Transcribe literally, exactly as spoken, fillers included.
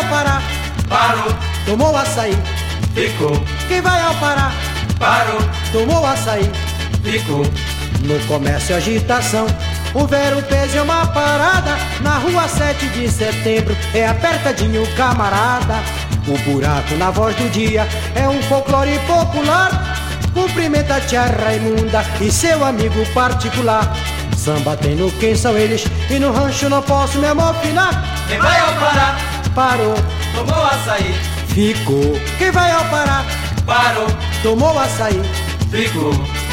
Pará? Parou, Tomou açaí. ficou. Quem vai ao Pará? Parou, Tomou açaí. ficou. No comércio agitação, o Vero Peso é uma parada. Na rua sete de setembro é apertadinho camarada. O buraco na voz do dia é um folclore popular. Cumprimenta a tia Raimunda e seu amigo particular. Samba tem no quem são eles e no rancho não posso me amofinar. Quem vai ao Pará? Parou, Tomou açaí. ficou. Quem vai ao Pará? Parou, Tomou açaí. ficou.